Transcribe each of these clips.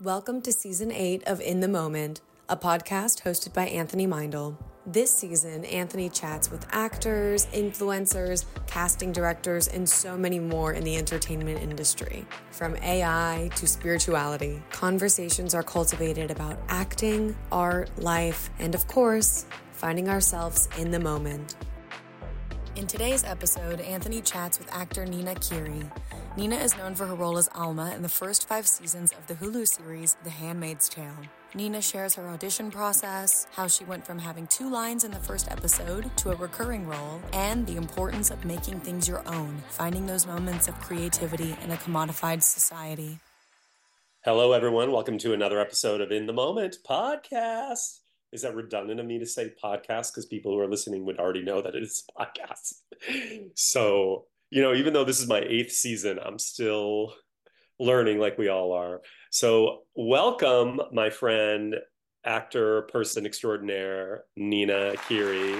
Welcome to Season 8 of In the Moment, a podcast hosted by Anthony Meindl. This season, Anthony chats with actors, influencers, casting directors, and so many more in the entertainment industry. From AI to spirituality, conversations are cultivated about acting, art, life, and of course, finding ourselves in the moment. In today's episode, Anthony chats with actor Nina Kiri. Nina is known for her role as Alma in the first 5 seasons of the Hulu series The Handmaid's Tale. Nina shares her audition process, how she went from having 2 lines in the first episode to a recurring role, and the importance of making things your own, finding those moments of creativity in a commodified society. Hello, everyone. Welcome to another episode of In the Moment podcast. Is that redundant of me to say podcast? Because people who are listening would already know that it is a podcast. So, even though this is my 8th season, I'm still learning like we all are. So welcome, my friend, actor, person extraordinaire, Nina Kiri.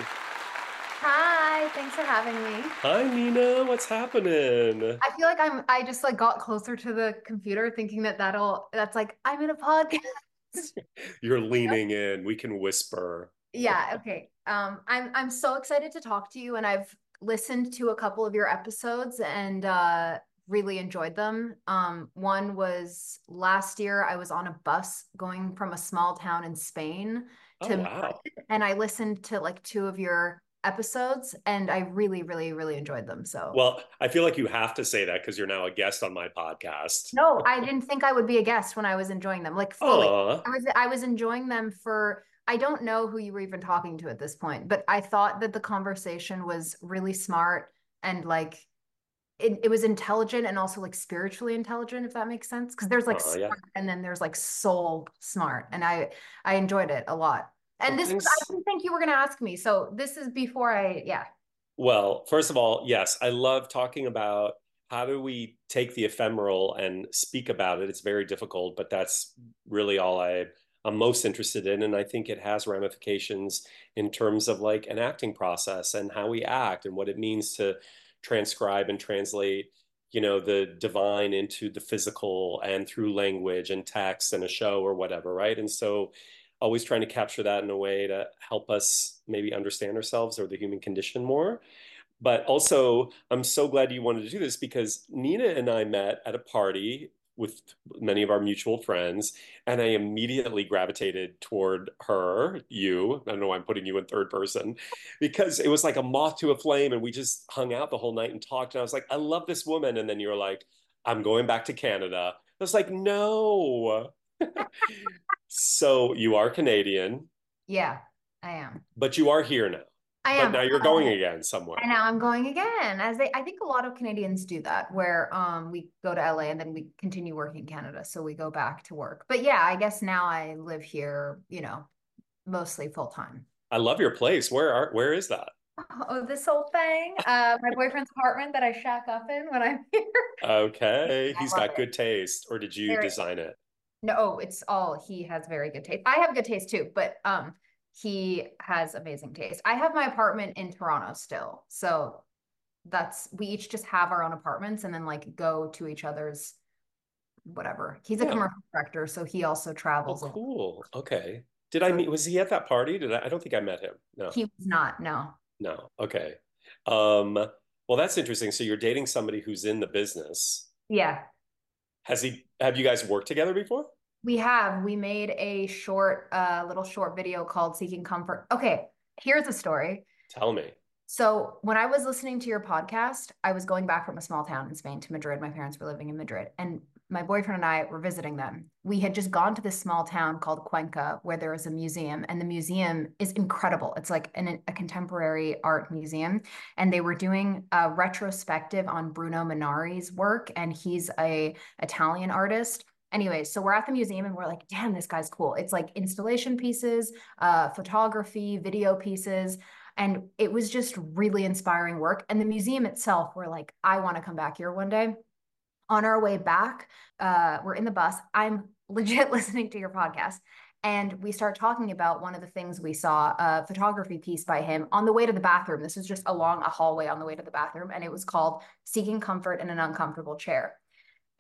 Hi, thanks for having me. Hi, Nina. What's happening? I feel like I just got closer to the computer thinking that's like, I'm in a podcast. You're leaning in. We can whisper. Yeah, okay. I'm so excited to talk to you, and I've listened to a couple of your episodes and really enjoyed them. One was last year. I was on a bus going from a small town in Spain to Madrid, and I listened to like 2 of your episodes, and I really, really, really enjoyed them. So, well, I feel like you have to say that because you're now a guest on my podcast. No, I didn't think I would be a guest when I was enjoying them, like fully. I was enjoying them for, I don't know who you were even talking to at this point, but I thought that the conversation was really smart and like it was intelligent and also like spiritually intelligent, if that makes sense. Because there's like smart and then there's like soul smart, and I enjoyed it a lot. And I didn't think you were going to ask me. So this is before Well, first of all, yes, I love talking about how do we take the ephemeral and speak about it. It's very difficult, but that's really all I'm most interested in. And I think it has ramifications in terms of like an acting process and how we act and what it means to transcribe and translate, the divine into the physical and through language and text and a show or whatever, right? And so always trying to capture that in a way to help us maybe understand ourselves or the human condition more. But also, I'm so glad you wanted to do this because Nina and I met at a party with many of our mutual friends, and I immediately gravitated toward you. I don't know why I'm putting you in third person, because it was like a moth to a flame, and we just hung out the whole night and talked. And I was like, I love this woman. And then you're like, I'm going back to Canada. I was like, no. So you are Canadian. Yeah, I am. But you are here now. I am. But now you're going again somewhere. And now I'm going again, I think a lot of Canadians do that, where we go to LA and then we continue working in Canada, so we go back to work. But yeah, I guess now I live here, mostly full time. I love your place. Where is that? Oh, this whole thing. My boyfriend's apartment that I shack up in when I'm here. Okay, he's got good taste, or did you design it? No, he has very good taste. I have good taste too, but he has amazing taste. I have my apartment in Toronto still. So we each just have our own apartments and then like go to each other's whatever. He's a commercial director, so he also travels. Oh, cool. Okay. Was he at that party? I don't think I met him. No. He was not, no. No. Okay. Well, that's interesting. So you're dating somebody who's in the business. Yeah. Have you guys worked together before? We made a little short video called Seeking Comfort. Okay, here's a story. Tell me. So when I was listening to your podcast, I was going back from a small town in Spain to Madrid. My parents were living in Madrid, and my boyfriend and I were visiting them. We had just gone to this small town called Cuenca, where there is a museum, and the museum is incredible. It's like a contemporary art museum, and they were doing a retrospective on Bruno Munari's work, and he's a Italian artist. Anyway, so we're at the museum and we're like, damn, this guy's cool. It's like installation pieces, photography, video pieces. And it was just really inspiring work. And the museum itself, we're like, I want to come back here one day. On our way back, we're in the bus. I'm legit listening to your podcast. And we start talking about one of the things we saw, a photography piece by him on the way to the bathroom. This was just along a hallway on the way to the bathroom. And it was called Seeking Comfort in an Uncomfortable Chair.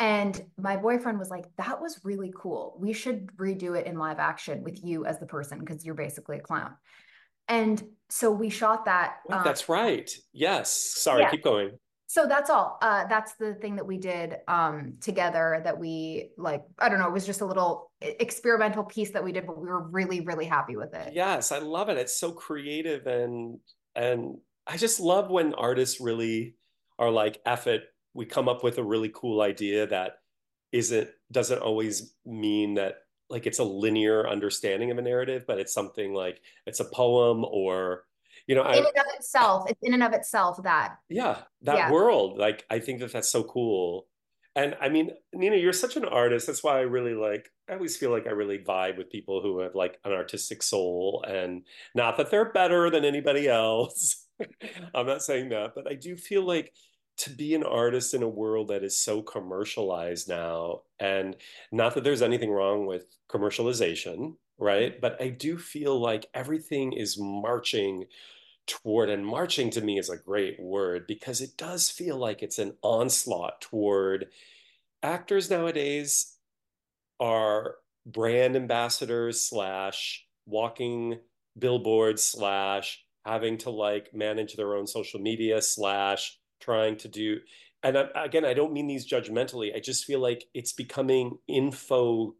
And my boyfriend was like, that was really cool. We should redo it in live action with you as the person because you're basically a clown. And so we shot that. Wait, that's right. Yes. Sorry, Yeah. keep going. So that's all. That's the thing that we did together that we like, I don't know, it was just a little experimental piece that we did, but we were really, really happy with it. Yes, I love it. It's so creative and I just love when artists really are like, F it, we come up with a really cool idea that doesn't always mean that like it's a linear understanding of a narrative, but it's something like it's a poem or In I and of itself, it's in and of itself that, yeah, that yeah. world. Like I think that that's so cool. And I mean, Nina, you're such an artist. That's why I always feel like I really vibe with people who have like an artistic soul and not that they're better than anybody else. I'm not saying that, but I do feel like to be an artist in a world that is so commercialized now, and not that there's anything wrong with commercialization, right? But I do feel like everything is marching toward, and marching to me is a great word because it does feel like it's an onslaught toward actors nowadays are brand ambassadors slash walking billboards slash having to like manage their own social media slash trying to do, and again, I don't mean these judgmentally. I just feel like it's becoming infotainment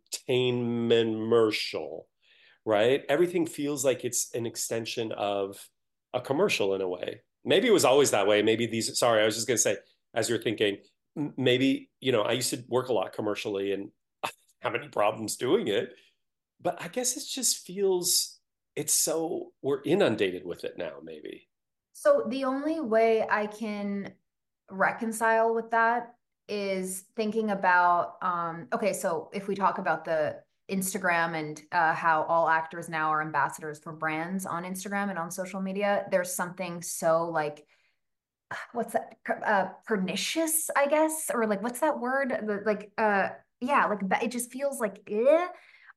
commercial, right? Everything feels like it's an extension of a commercial in a way. Maybe it was always that way. Maybe these, sorry, I was just going to say, as you're thinking, maybe, I used to work a lot commercially and have any problems doing it. But I guess it just feels, it's so, we're inundated with it now, maybe. So the only way I can reconcile with that is thinking about okay, so if we talk about the Instagram and how all actors now are ambassadors for brands on Instagram and on social media, there's something so like what's that pernicious, I guess, or like what's that word? Like yeah, like it just feels like eh.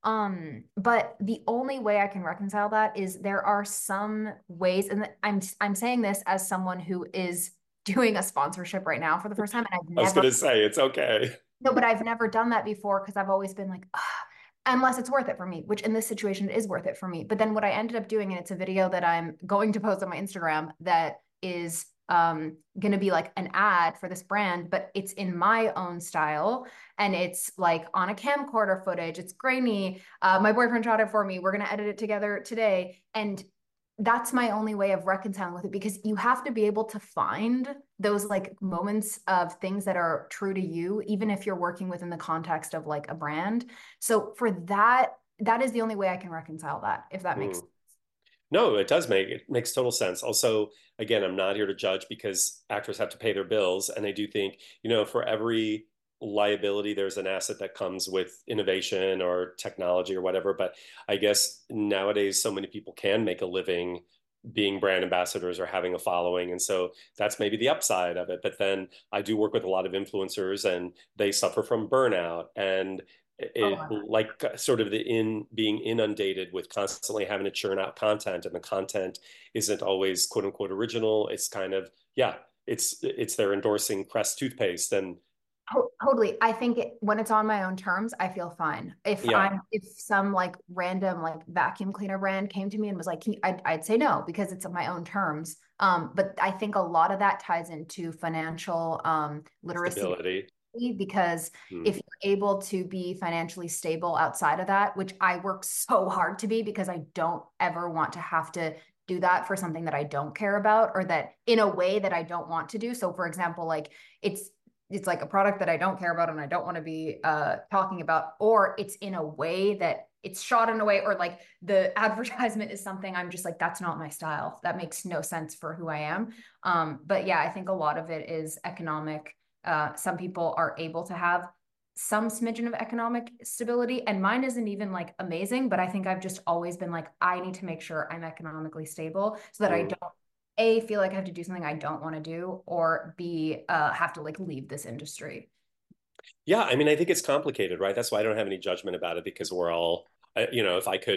But the only way I can reconcile that is there are some ways, and I'm saying this as someone who is doing a sponsorship right now for the first time, and I've I was never, going to say, it's okay. no, but I've never done that before because I've always been like, unless it's worth it for me, which in this situation it is worth it for me. But then what I ended up doing, and it's a video that I'm going to post on my Instagram that is going to be like an ad for this brand, but it's in my own style and it's like on a camcorder footage. It's grainy. My boyfriend shot it for me. We're going to edit it together today. And that's my only way of reconciling with it because you have to be able to find those like moments of things that are true to you, even if you're working within the context of like a brand. So for that, that is the only way I can reconcile that, if that makes Hmm. sense. No, it makes total sense. Also, again, I'm not here to judge because actors have to pay their bills, and I do think, for every liability, there's an asset that comes with innovation or technology or whatever. But I guess nowadays, so many people can make a living being brand ambassadors or having a following, and so that's maybe the upside of it. But then I do work with a lot of influencers, and they suffer from burnout and it Oh, like sort of the in being inundated with constantly having to churn out content, and the content isn't always quote unquote original. It's kind of, yeah, it's they're endorsing Crest toothpaste and totally. I think when it's on my own terms, I feel fine. yeah, If some like random like vacuum cleaner brand came to me and was like, I'd say no because it's on my own terms. But I think a lot of that ties into financial literacy stability. because Hmm. if you're able to be financially stable outside of that, which I work so hard to be because I don't ever want to have to do that for something that I don't care about or that in a way that I don't want to do. So for example, like it's it's like a product that I don't care about and I don't want to be talking about, or it's in a way that it's shot in a way, or like the advertisement is something I'm just like, that's not my style. That makes no sense for who I am. But yeah, I think a lot of it is economic. Some people are able to have some smidgen of economic stability, and mine isn't even like amazing, but I think I've just always been like, I need to make sure I'm economically stable so that I Hmm. don't a feel like I have to do something I don't want to do, or B have to like leave this industry. Yeah, I mean, I think it's complicated, right? That's why I don't have any judgment about it because we're all, if I could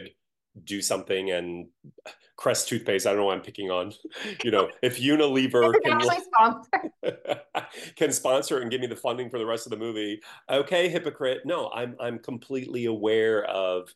do something, and Crest toothpaste, I don't know why I'm picking on, if Unilever It's actually sponsored. can sponsor and give me the funding for the rest of the movie. Okay, hypocrite. No, I'm completely aware of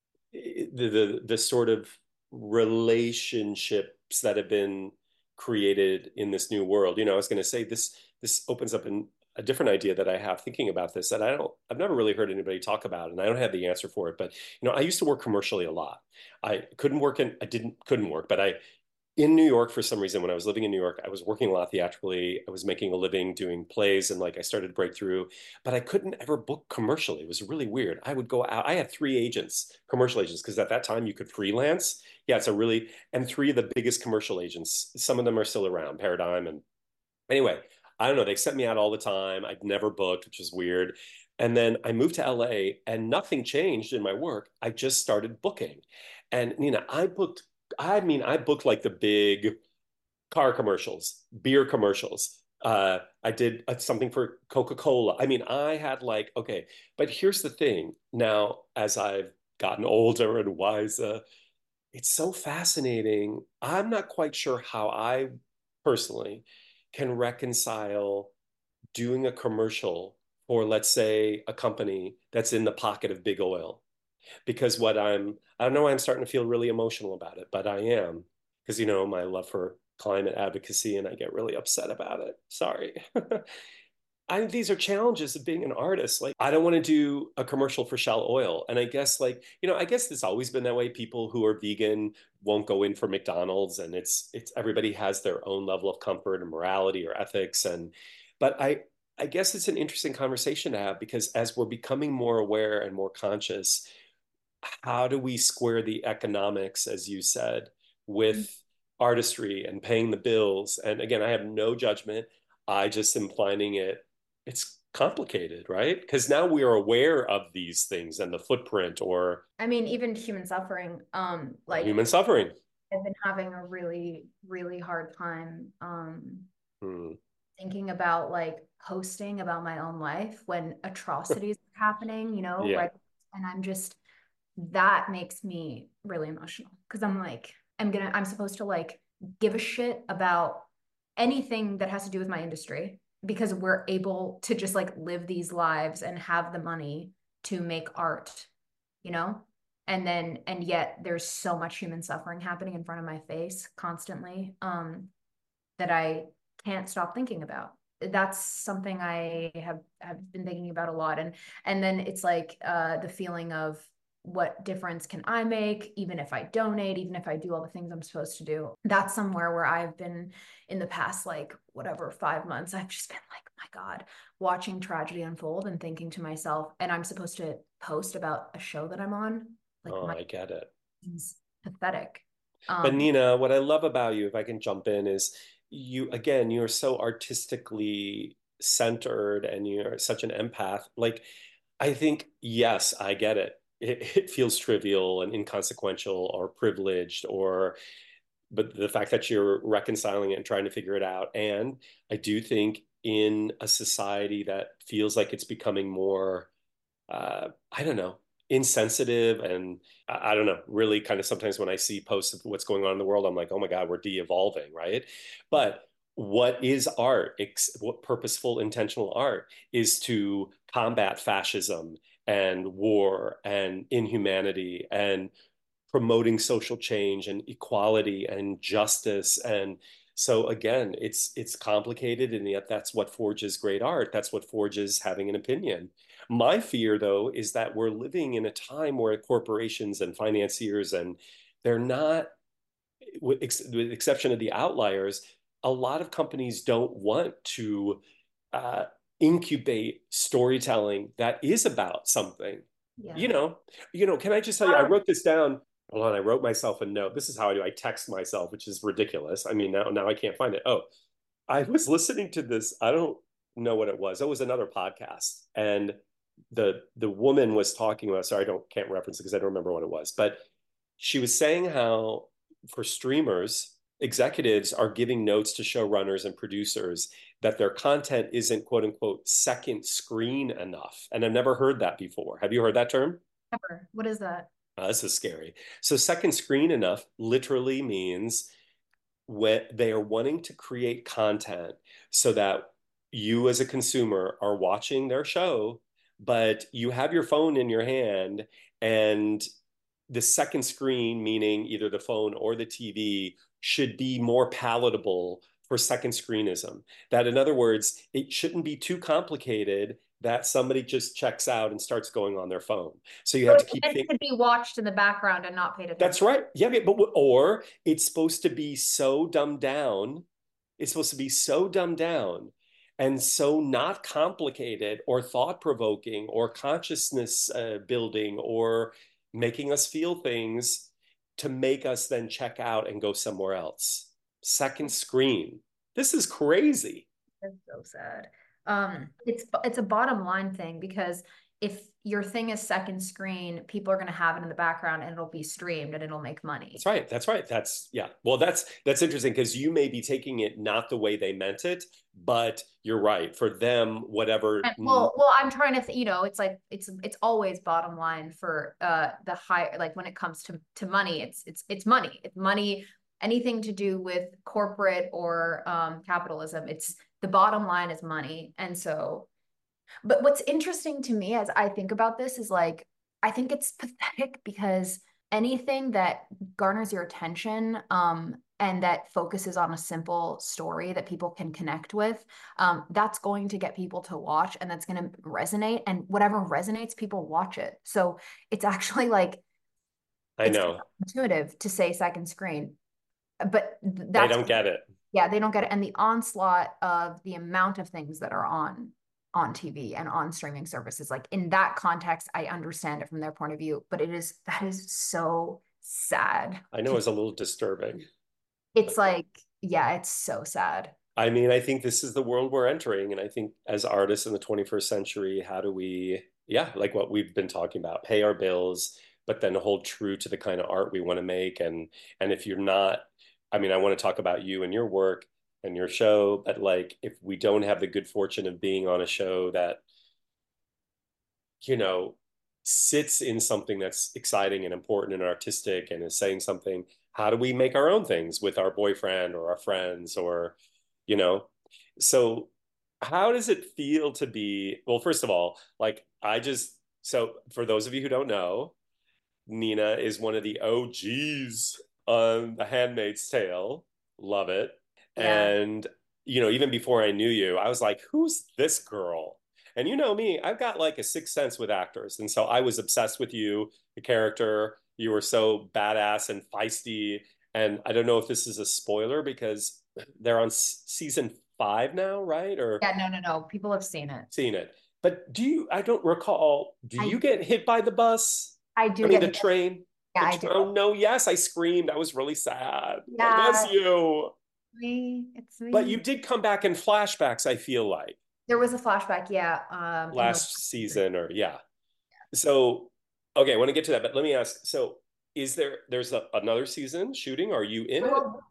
the sort of relationships that have been created in this new world. I was going to say this opens up a different idea that I have thinking about this that I've never really heard anybody talk about, and I don't have the answer for it. But I used to work commercially a lot. I couldn't work couldn't work, but in New York, for some reason, when I was living in New York, I was working a lot theatrically. I was making a living doing plays, and like I started to break through, but I couldn't ever book commercially. It was really weird. I would go out. I had 3 agents, commercial agents, because at that time you could freelance. Yeah, and 3 of the biggest commercial agents. Some of them are still around, Paradigm. And anyway, I don't know. They sent me out all the time. I'd never booked, which was weird. And then I moved to LA, and nothing changed in my work. I just started booking, and I booked like the big car commercials, beer commercials. I did something for Coca-Cola. I had like, okay, but here's the thing. Now, as I've gotten older and wiser, it's so fascinating. I'm not quite sure how I personally can reconcile doing a commercial for, let's say, a company that's in the pocket of big oil, because I don't know why I'm starting to feel really emotional about it, but I am, because my love for climate advocacy, and I get really upset about it. Sorry. These are challenges of being an artist. Like, I don't want to do a commercial for Shell Oil. And I guess I guess it's always been that way. People who are vegan won't go in for McDonald's, and it's everybody has their own level of comfort and morality or ethics. But I guess it's an interesting conversation to have, because as we're becoming more aware and more conscious, how do we square the economics, as you said, with artistry and paying the bills? And again, I have no judgment. I just am finding it's complicated, right? Because now we are aware of these things and the footprint, or Even human suffering. Like human suffering. I've been having a really, really hard time thinking about like posting about my own life when atrocities are happening, Yeah. right? And that makes me really emotional, because I'm like, I'm supposed to like give a shit about anything that has to do with my industry, because we're able to just like live these lives and have the money to make art, and yet there's so much human suffering happening in front of my face constantly, that I can't stop thinking about. That's something I have been thinking about a lot. And then it's like the feeling of, what difference can I make, even if I donate, even if I do all the things I'm supposed to do? That's somewhere where I've been in the past, like, whatever, 5 months, I've just been like, my God, watching tragedy unfold and thinking to myself, and I'm supposed to post about a show that I'm on. Like, I get it. It's pathetic. But Nina, what I love about you, if I can jump in, is you're so artistically centered, and you're such an empath. Like, I think, yes, I get it. It feels trivial and inconsequential or privileged, but the fact that you're reconciling it and trying to figure it out. And I do think in a society that feels like it's becoming more, I don't know, insensitive, and I don't know, really kind of, sometimes when I see posts of what's going on in the world, I'm like, oh my God, we're de-evolving, right? But what is art? What purposeful, intentional art is to combat fascism and war and inhumanity, and promoting social change and equality and justice. And so again, it's complicated, and yet that's what forges great art. That's what forges having an opinion. My fear, though, is that we're living in a time where corporations and financiers, and they're not, with the exception of the outliers, a lot of companies don't want to incubate storytelling that is about something. Yeah. Can I just tell you, I wrote this down. Hold on, I wrote myself a note. This is how I do. I text myself, which is ridiculous. Now I can't find it. Oh, I was listening to this. I don't know what it was. It was another podcast, and the woman was talking about. Sorry, can't reference it because I don't remember what it was. But she was saying how, for streamers, executives are giving notes to showrunners and producers that their content isn't, quote unquote, second screen enough. And I've never heard that before. Have you heard that term? Never. What is that? This is scary. So second screen enough literally means when they are wanting to create content so that you as a consumer are watching their show, but you have your phone in your hand and the second screen, meaning either the phone or the TV, should be more palatable for second screenism. That, in other words, it shouldn't be too complicated that somebody just checks out and starts going on their phone. So you have to keep It could be watched in the background and not paid That's attention. right. Yeah, but or it's supposed to be so dumbed down. It's supposed to be so dumbed down and so not complicated or thought provoking or consciousness building or making us feel things to make us then check out and go somewhere else. Second screen. This is crazy. That's so sad. It's a bottom line thing because if your thing is second screen, people are going to have it in the background and it'll be streamed and it'll make money. That's right. That's right. That's yeah. Well, that's interesting because you may be taking it not the way they meant it, but you're right. For them, whatever. Well, I'm trying to, it's like it's always bottom line for the high, like when it comes to money, it's money. It's money. Anything to do with corporate or capitalism, it's the bottom line is money. And so, but what's interesting to me as I think about this is like, I think it's pathetic because anything that garners your attention, and that focuses on a simple story that people can connect with, that's going to get people to watch and that's going to resonate. And whatever resonates, people watch it. So it's actually like, I know. intuitive to say second screen, but they don't get it. Yeah, they don't get it. And the onslaught of the amount of things that are on TV and on streaming services, like in that context, I understand it from their point of view, but that is so sad. I know it's a little disturbing. It's like, yeah, it's so sad. I mean, I think this is the world we're entering. And I think as artists in the 21st century, how do we, yeah, like what we've been talking about, pay our bills, but then hold true to the kind of art we want to make. And if you're not, I mean, I want to talk about you and your work and your show, but like if we don't have the good fortune of being on a show that, you know, sits in something that's exciting and important and artistic and is saying something, how do we make our own things with our boyfriend or our friends or, you know? So how does it feel to be, well, first of all, like so for those of you who don't know, Nina is one of the OGs on The Handmaid's Tale. Love it. Yeah. And, you know, even before I knew you, I was like, who's this girl? And you know me, I've got like a sixth sense with actors. And so I was obsessed with you, the character. You were so badass and feisty. And I don't know if this is a spoiler because they're on season 5 now, right? Or Yeah, no. People have seen it. But I don't recall, do you get hit by the bus? I do I mean, get the train? Yeah, I do. Oh, no, yes, I screamed. I was really sad. Yeah. It was you. It's me. But you did come back in flashbacks, I feel like. There was a flashback, yeah. Last season or yeah. So, okay, I want to get to that, but let me ask. So, there's another season shooting? Are you in it?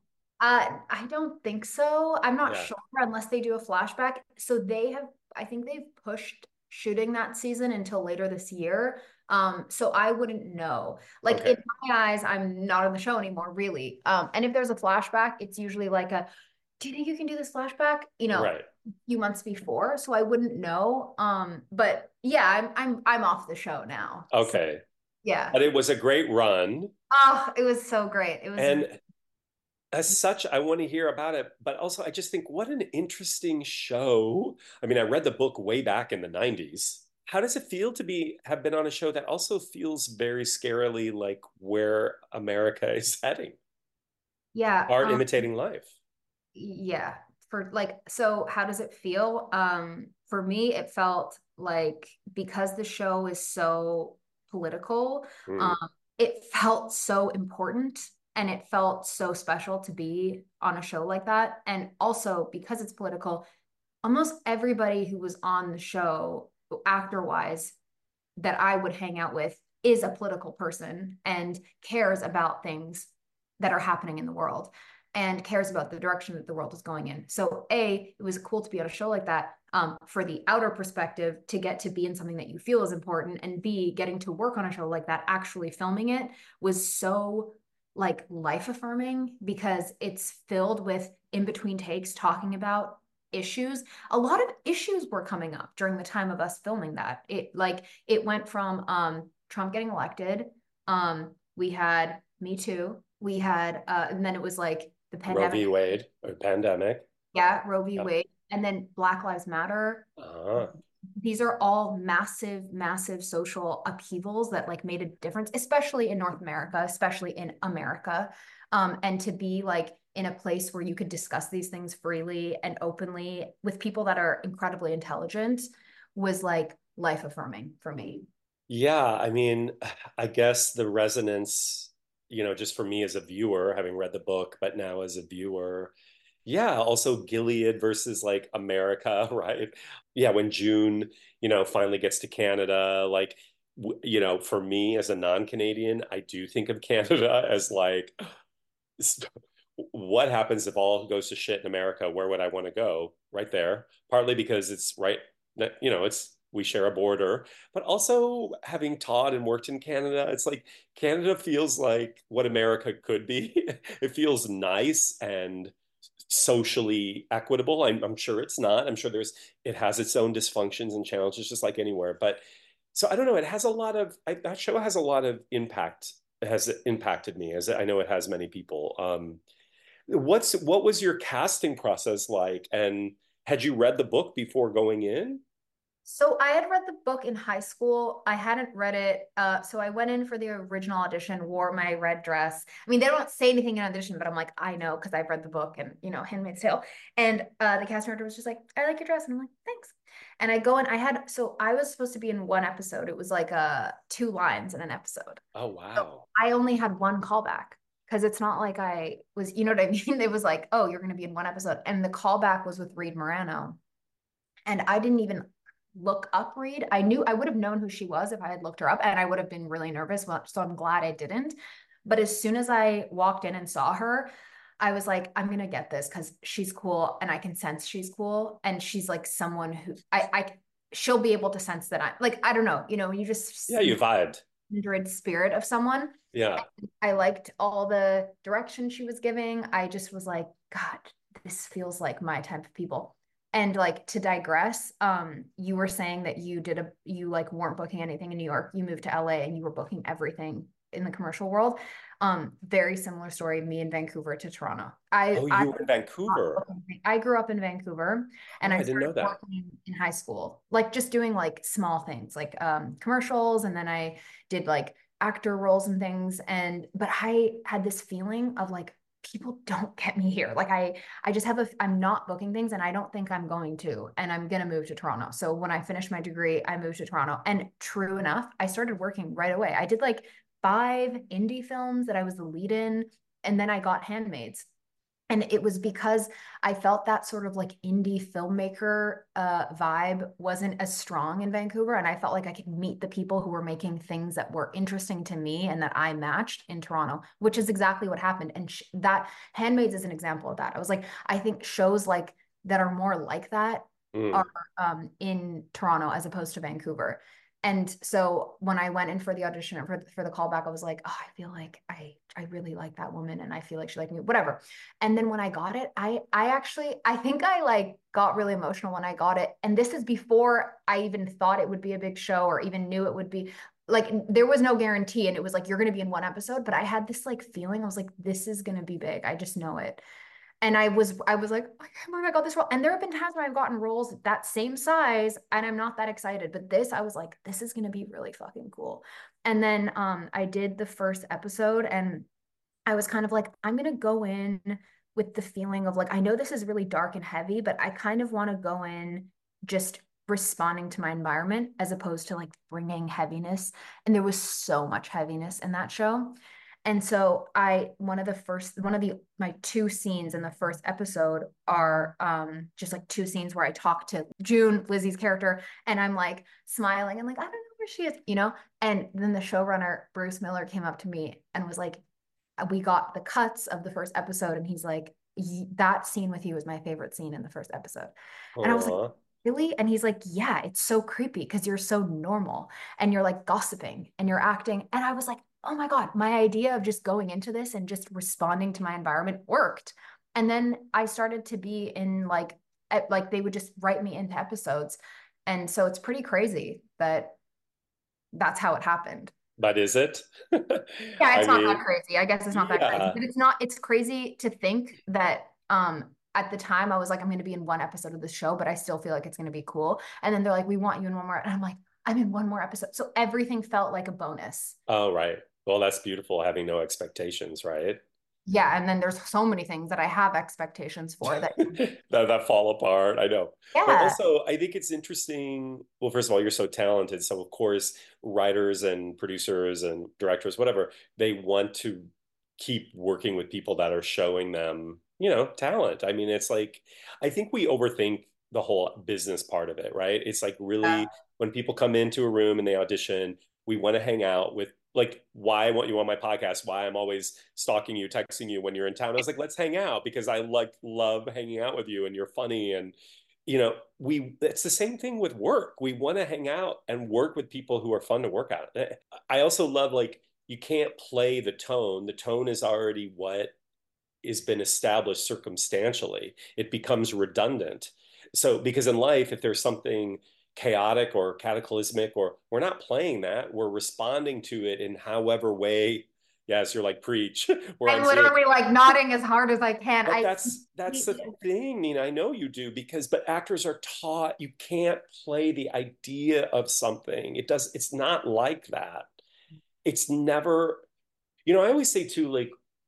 I don't think so. I'm not sure unless they do a flashback. So I think they've pushed shooting that season until later this year. So I wouldn't know. Like in my eyes, I'm not on the show anymore, really. And if there's a flashback, it's usually like do you think you can do this flashback? Right. A few months before, so I wouldn't know. But yeah, I'm off the show now. Okay. So, yeah. But it was a great run. Oh, it was so great. It was. And as such, I want to hear about it. But also, I just think what an interesting show. I mean, I read the book way back in the 90s. How does it feel to have been on a show that also feels very scarily like where America is heading? Yeah. Art imitating life. Yeah. So how does it feel? For me, it felt like because the show is so political, it felt so important and it felt so special to be on a show like that. And also because it's political, almost everybody who was on the show, actor-wise, that I would hang out with is a political person and cares about things that are happening in the world. and cares about the direction that the world is going in. So A, it was cool to be on a show like that, for the outer perspective, to get to be in something that you feel is important, and B, getting to work on a show like that, actually filming it, was so like life affirming, because it's filled with in between takes talking about issues. A lot of issues were coming up during the time of us filming that. It went from Trump getting elected, we had Me Too, we had and then it was like the Roe pandemic. v. Wade or pandemic. Yeah, Roe v. Yep. Wade, and then Black Lives Matter. These are all massive, massive social upheavals that like made a difference, especially in North America, especially in America. And to be like in a place where you could discuss these things freely and openly with people that are incredibly intelligent was like life affirming for me. Yeah, I mean, I guess the resonance, just for me as a viewer, having read the book, but now as a viewer, yeah, also Gilead versus like America, right? Yeah, when June, finally gets to Canada, like, for me as a non-Canadian, I do think of Canada as like, what happens if all goes to shit in America? Where would I want to go? Right there. Partly because it's right, we share a border, but also having taught and worked in Canada, it's like Canada feels like what America could be. It feels nice and socially equitable. I'm sure it's not. I'm sure it has its own dysfunctions and challenges, just like anywhere. But so I don't know. It has a lot of that show has a lot of impact. It has impacted me, as I know it has many people. What was your casting process like? And had you read the book before going in? So I had read the book in high school. I hadn't read it. So I went in for the original audition, wore my red dress. I mean, they don't say anything in audition, but I'm like, I know, because I've read the book and, Handmaid's Tale. And the cast director was just like, I like your dress. And I'm like, thanks. And I go in, so I was supposed to be in one episode. It was like 2 lines in an episode. Oh, So wow. I only had one callback, because it's not like I was, you know what I mean? It was like, oh, you're going to be in one episode. And the callback was with Reed Morano. And I didn't even look up Reed. I would have known who she was if I had looked her up, and I would have been really nervous. So I'm glad I didn't. But as soon as I walked in and saw her, I was like, I'm gonna get this, because she's cool and I can sense she's cool. And she's like someone who she'll be able to sense that I don't know, you just Yeah, you vibed. kindred spirit of someone. Yeah. I liked all the direction she was giving. I just was like, God, this feels like my type of people. And like, to digress, you were saying that you like weren't booking anything in New York. You moved to LA and you were booking everything in the commercial world. Very similar story, me in Vancouver to Toronto. Oh, you were in Vancouver. I grew up in Vancouver, and Oh, I I didn't started know that. working in high school, like just doing like small things like commercials, and then I did like actor roles and things. But I had this feeling of like, people don't get me here. Like I just I'm not booking things, and I don't think I'm going to, and I'm going to move to Toronto. So when I finished my degree, I moved to Toronto, and true enough, I started working right away. I did like 5 indie films that I was the lead in, and then I got Handmaids. And it was because I felt that sort of like indie filmmaker vibe wasn't as strong in Vancouver. And I felt like I could meet the people who were making things that were interesting to me and that I matched in Toronto, which is exactly what happened. And that Handmaids is an example of that. I was like, I think shows like that are more like that are in Toronto as opposed to Vancouver. And so when I went in for the audition for the callback, I was like, oh, I feel like I really like that woman, and I feel like she liked me, whatever. And then when I got it, I think I like got really emotional when I got it. And this is before I even thought it would be a big show or even knew it would be. Like, there was no guarantee, and it was like, you're going to be in one episode, but I had this like feeling. I was like, this is going to be big. I just know it. And I was like, oh my God, I got this role. And there have been times when I've gotten roles that same size and I'm not that excited. But this, I was like, this is gonna be really fucking cool. And then I did the first episode, and I was kind of like, I'm gonna go in with the feeling of like, I know this is really dark and heavy, but I kind of want to go in just responding to my environment as opposed to like bringing heaviness. And there was so much heaviness in that show. And so one of my 2 scenes in the first episode are just like 2 scenes where I talk to June, Lizzie's character, and I'm like smiling and like, I don't know where she is, you know? And then the showrunner, Bruce Miller, came up to me and was like, we got the cuts of the first episode, and he's like, that scene with you was my favorite scene in the first episode. And I was like, Aw. really? And he's like, yeah, it's so creepy because you're so normal and you're like gossiping and you're acting. And I was like, oh my God, my idea of just going into this and just responding to my environment worked. And then I started to be in like they would just write me into episodes. And so it's pretty crazy that that's how it happened. But is it? Yeah, I it's not that mean, crazy. I guess it's not that crazy, yeah. but it's crazy to think that at the time I was like, I'm going to be in one episode of the show, but I still feel like it's going to be cool. And then they're like, we want you in one more. And I'm like, I'm in one more episode. So everything felt like a bonus. Oh, right. Well, that's beautiful, having no expectations, right? Yeah. And then there's so many things that I have expectations for that. That fall apart. I know. But Yeah. also, I think it's interesting. Well, first of all, you're so talented. So, of course, writers and producers and directors, whatever, they want to keep working with people that are showing them, talent. I mean, it's like, I think we overthink the whole business part of it, right? It's like Yeah. really when people come into a room and they audition, we want to hang out with, like, why I want you on my podcast, why I'm always stalking you, texting you when you're in town. I was like, let's hang out because I like love hanging out with you and you're funny. And, it's the same thing with work. We want to hang out and work with people who are fun to work out. I also love, like, you can't play the tone. The tone is already what has been established circumstantially. It becomes redundant. So, because in life, if there's something chaotic or cataclysmic, or we're not playing that, we're responding to it in however way. Yes, you're like, preach. We're I'm on Zoom. literally like nodding as hard as I can. But I that's the completely thing, Nina. I know you do, but actors are taught you can't play the idea of something. It's not like that. It's never, I always say too, like,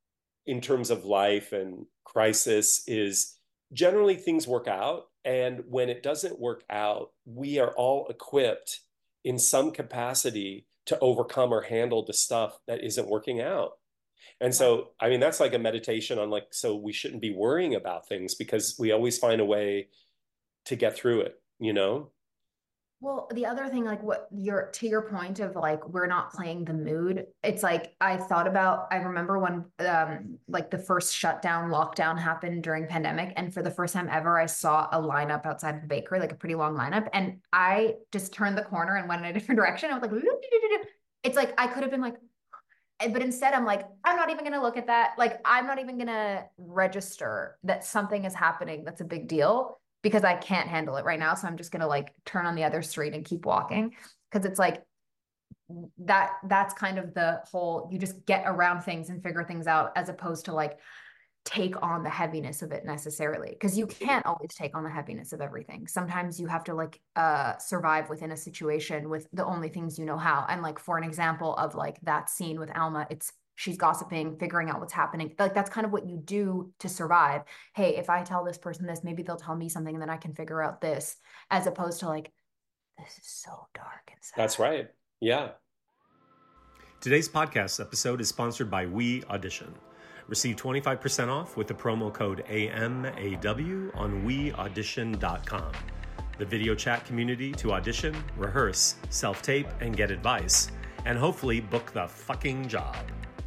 in terms of life and crisis, is generally things work out. And when it doesn't work out, we are all equipped in some capacity to overcome or handle the stuff that isn't working out. And so, I mean, that's like a meditation on, like, so we shouldn't be worrying about things because we always find a way to get through it. Well, the other thing, like what your to your point of like we're not playing the mood, it's like I remember when like the first shutdown lockdown happened during pandemic, and for the first time ever, I saw a lineup outside of the bakery, like a pretty long lineup, and I just turned the corner and went in a different direction. I was like, it's like I could have been like, but instead I'm like, I'm not even gonna look at that. Like, I'm not even gonna register that something is happening that's a big deal because I can't handle it right now. So I'm just gonna like turn on the other street and keep walking. Cause it's like that's kind of the whole you just get around things and figure things out as opposed to like take on the heaviness of it necessarily, because you can't always take on the heaviness of everything. Sometimes you have to like survive within a situation with the only things you know how. And like for an example of like that scene with Alma, it's she's gossiping, figuring out what's happening. Like that's kind of what you do to survive. Hey, if I tell this person this, maybe they'll tell me something and then I can figure out this, as opposed to like, this is so dark and sad. That's right. Yeah. Today's podcast episode is sponsored by We Audition. Receive 25% off with the promo code AMAW on weaudition.com. The video chat community to audition, rehearse, self-tape, and get advice. And hopefully book the fucking job.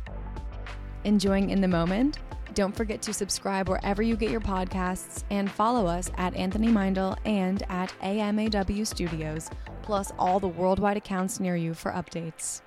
Enjoying In the Moment? Don't forget to subscribe wherever you get your podcasts and follow us at Anthony Mindel and at AMAW Studios, plus all the worldwide accounts near you for updates.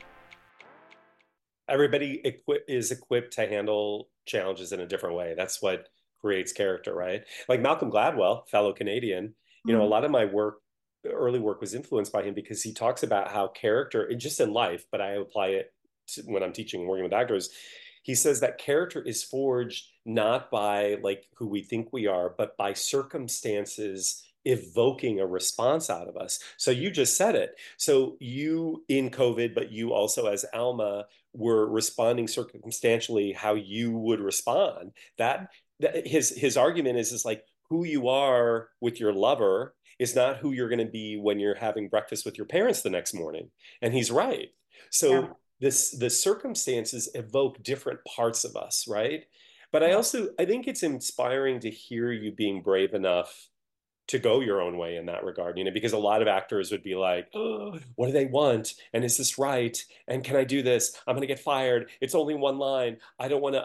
Everybody is equipped to handle challenges in a different way. That's what creates character, right? Like Malcolm Gladwell, fellow Canadian, a lot of my early work was influenced by him because he talks about how character, and just in life, but I apply it to when I'm teaching and working with actors. He says that character is forged not by like who we think we are, but by circumstances evoking a response out of us. So you just said it. So you in COVID, but you also as Alma were responding circumstantially how you would respond. That his argument is like who you are with your lover is not who you're going to be when you're having breakfast with your parents the next morning. And he's right. So the circumstances evoke different parts of us, right? But I think it's inspiring to hear you being brave enough to go your own way in that regard, because a lot of actors would be like, oh, what do they want? And is this right? And can I do this? I'm going to get fired. It's only one line. I don't want to,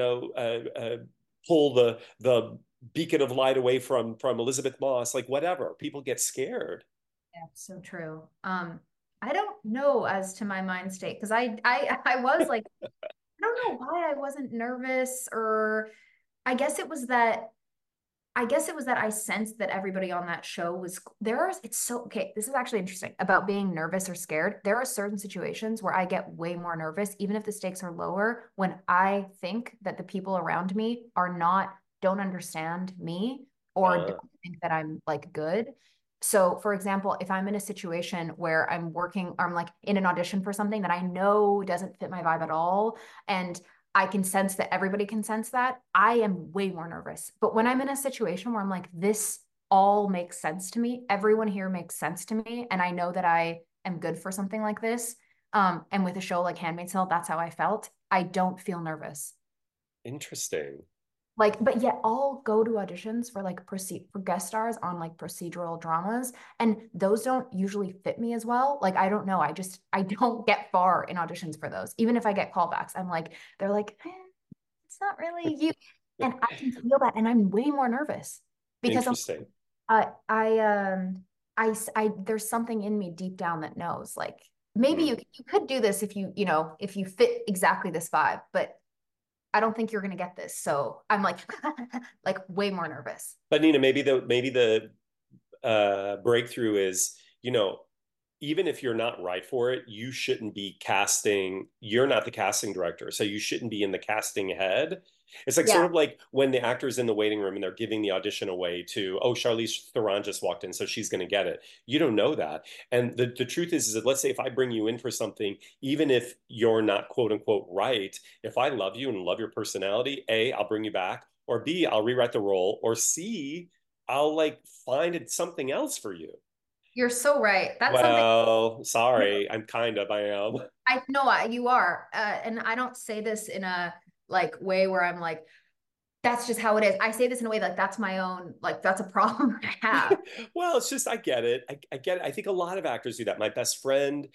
pull the beacon of light away from Elizabeth Moss, like whatever. People get scared. Yeah, so true. I don't know as to my mind state, because I was like, I don't know why I wasn't nervous, or I guess it was that I sensed that everybody on that show was there. It's so okay. This is actually interesting about being nervous or scared. There are certain situations where I get way more nervous, even if the stakes are lower, when I think that the people around me don't understand me, or don't think that I'm like good. So, for example, if I'm in a situation where I'm working, or I'm like in an audition for something that I know doesn't fit my vibe at all, and I can sense that everybody can sense that, I am way more nervous. But when I'm in a situation where I'm like, this all makes sense to me, everyone here makes sense to me, and I know that I am good for something like this, and with a show like Handmaid's Tale, that's how I felt. I don't feel nervous. Interesting. Like, but yet I'll go to auditions for like for guest stars on like procedural dramas, and those don't usually fit me as well. Like, I don't know. I don't get far in auditions for those. Even if I get callbacks, I'm like, they're like, it's not really you. And I can feel that. And I'm way more nervous because Interesting. there's something in me deep down that knows, like, maybe you could do this if if you fit exactly this vibe, but I don't think you're going to get this. So I'm like, like way more nervous. But Nina, maybe the breakthrough is, even if you're not right for it, you shouldn't be casting. You're not the casting director, so you shouldn't be in the casting head. It's like sort of like when the actor's in the waiting room and they're giving the audition away to, oh, Charlize Theron just walked in, so she's going to get it. You don't know that. And the truth is that, let's say if I bring you in for something, even if you're not quote unquote right, if I love you and love your personality, A, I'll bring you back, or B, I'll rewrite the role, or C, I'll like find something else for you. You're so right. That's something. Sorry, I am. I know you are. And I don't say this in a like way where I'm like, that's just how it is. I say this in a way like that's my own, like that's a problem I have. Well, it's just, I get it. I get it. I think a lot of actors do that. My best friend,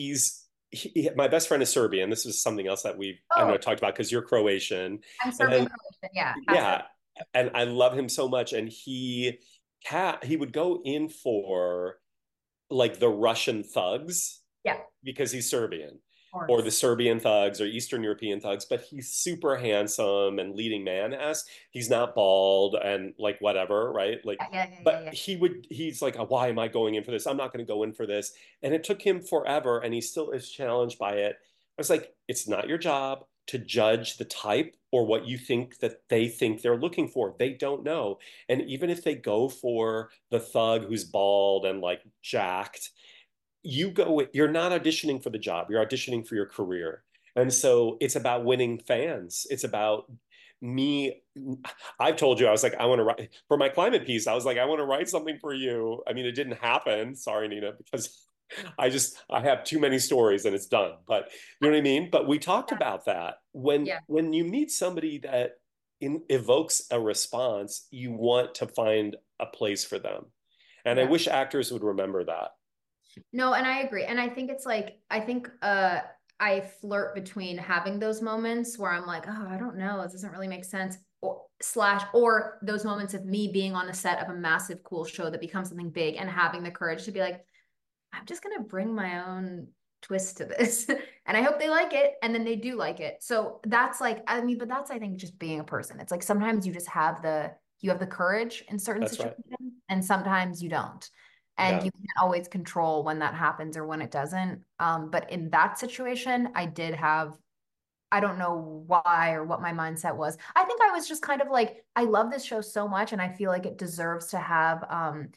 my best friend is Serbian. This is something else that I know talked about because you're Croatian. I'm Serbian Croatian, yeah. Yeah. And I love him so much. And he would go in for like the Russian thugs. Yeah. Because he's Serbian. Or the Serbian thugs or Eastern European thugs, but he's super handsome and leading man-esque. He's not bald and like whatever, right? Like, he's like, why am I going in for this? I'm not going to go in for this. And it took him forever, and he still is challenged by it. I was like, it's not your job to judge the type or what you think that they think they're looking for. They don't know. And even if they go for the thug who's bald and like jacked, you're not auditioning for the job, you're auditioning for your career. And so it's about winning fans. It's about me. I've told you, I was like, I want to write for my climate piece. I was like, I want to write something for you. I mean, it didn't happen. Sorry, Nina, because I have too many stories and it's done. But you know what I mean? But we talked about that. When you meet somebody that evokes a response, you want to find a place for them. And I wish actors would remember that. No, and I agree. And I think it's like, I flirt between having those moments where I'm like, oh, I don't know, this doesn't really make sense. Or those moments of me being on a set of a massive, cool show that becomes something big and having the courage to be like, I'm just going to bring my own twist to this. And I hope they like it. And then they do like it. So that's like, but that's, I think, just being a person. It's like, sometimes you just have the courage in certain situations, right. And sometimes you don't. And you can't always control when that happens or when it doesn't. But in that situation, I don't know why or what my mindset was. I think I was just kind of like, I love this show so much, and I feel like it deserves to have